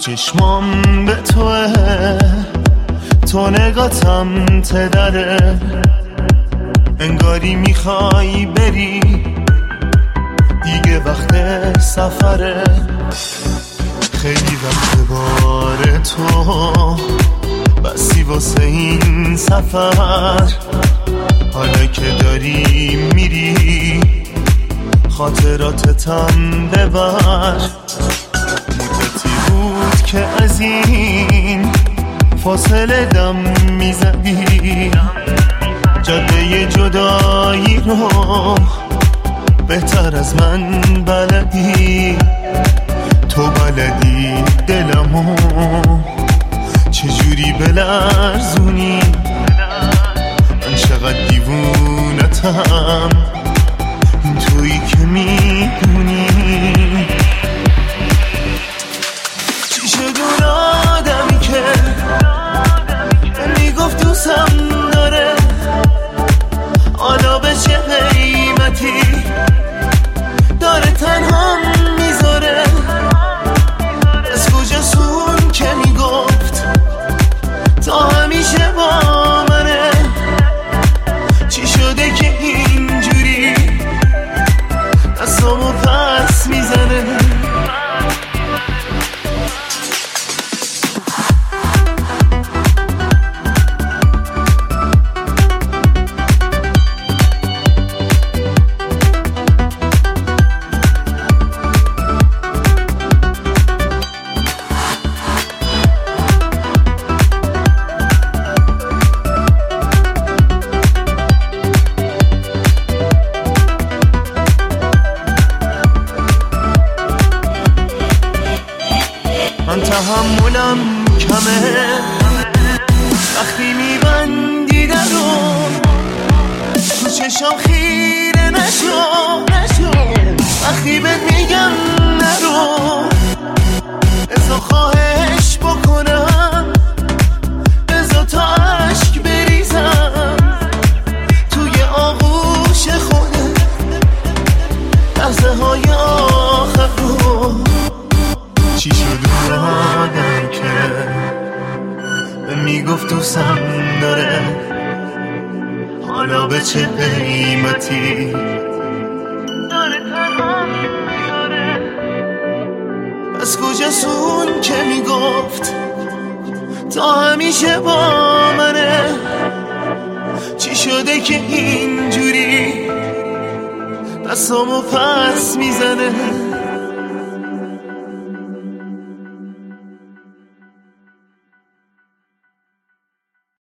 چشمام به توه، تو نگاتم تدره، انگاری میخوای بری دیگه وقت سفره. خیلی وقت بار تو بسی واسه این سفر، حالا که داری میری خاطراتتم ببر. مدتی بود که از این فاصله دم میزدی، جاده جدایی رو بهتر از من بلدی. تو بلدی دلمو چجوری بلرزونی، من چقدر دیوونتم این تویی که میدونی. چی شد اون آدمی که میگفت دوستم داره، حالا به چه قیمتی داره تنها میذاره؟ از کجاست که میگفت تا همیشه با منه؟ چی شده که اینجوری دستامو پس میزنه؟ من تحملم کمه وقتی میبندی درو، تو چشام خیره نشو وقتی بهت میگم نرو. بذار خواهش بکنم، بذار تا عشق بریزم توی آغوش خودت لحظه های آخر رو. چی شد اون آدم که میگفت دوستم داره، حالا به چه قیمتی داره تنها میذاره؟ از کجاست اون که میگفت تا همیشه با منه؟ چی شده که اینجوری دستامو پس میزنه؟